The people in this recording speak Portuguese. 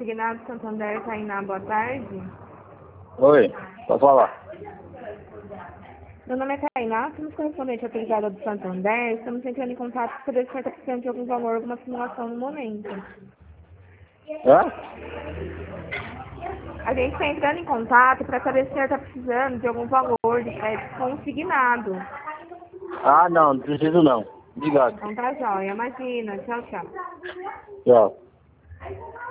consignado Santander, Tainá, boa tarde. Oi, pode falar. Meu nome é Tainá, somos correspondente autorizada do Santander. Estamos entrando em contato para saber se você está precisando de algum valor, alguma simulação no momento. Hã? A gente está entrando em contato para saber se o senhor está precisando de algum valor de crédito consignado. Ah, não preciso não. Obrigado. Então tá jóia, imagina. Tchau, tchau. Tchau.